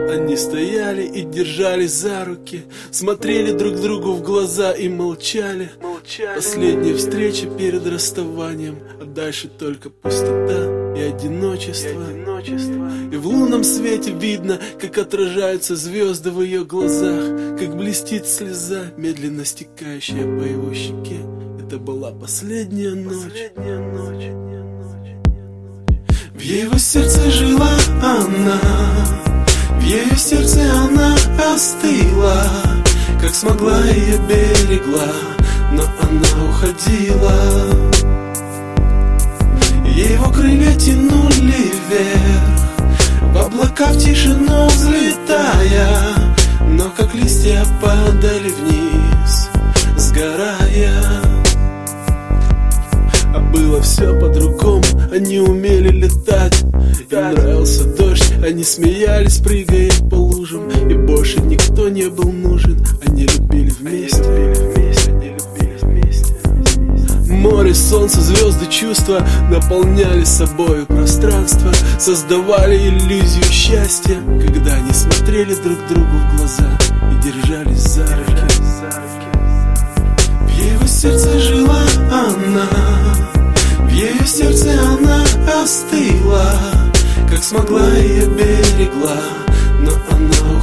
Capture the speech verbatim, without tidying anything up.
Они стояли и держались за руки, смотрели друг другу в глаза и молчали. Последняя встреча перед расставанием, а дальше только пустота и одиночество. И в лунном свете видно, как отражаются звезды в ее глазах, как блестит слеза, медленно стекающая по его щеке. Это была последняя ночь. В его сердце жила она, в ее сердце она остыла, как смогла ее берегла, но она уходила. Его крылья тянули вверх, в облака в тишину взлетая, но как листья падали вниз, сгорая. А было все по-другому, они умели летать. Им нравился дождь, они смеялись, прыгая по лужам. И больше никто не был нужен, они любили вместе. Море, солнце, звезды, чувства наполняли собою пространство, создавали иллюзию счастья, когда они смотрели друг другу в глаза и держались за руки. В его сердце жила она, в ее сердце она остыла, как смогла ее берегла, но она